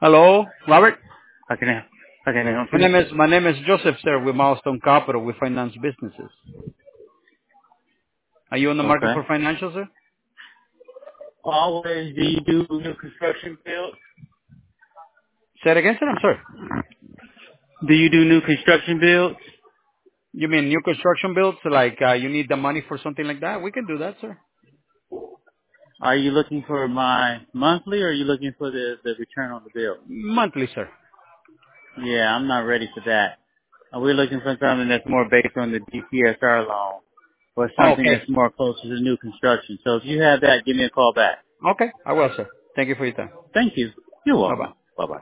Hello, Robert. How can I, how can I help My you? name is my name is Joseph, sir, with Milestone Capital. We finance businesses. Are you on the market Okay. for financial, sir? Always, do you do new construction builds? Say it again, sir. I'm sorry. Do you do new construction builds? You mean new construction builds? Like you need the money for something like that? We can do that, sir. Are you looking for my monthly or are you looking for the return on the bill? Monthly, sir. Yeah, I'm not ready for that. We're looking for something that's more based on the DPSR loan or something Okay. that's more closer to new construction. So if you have that, give me a call back. Okay. I will, sir. Thank you for your time. Thank you. You're Bye bye. welcome. Bye-bye.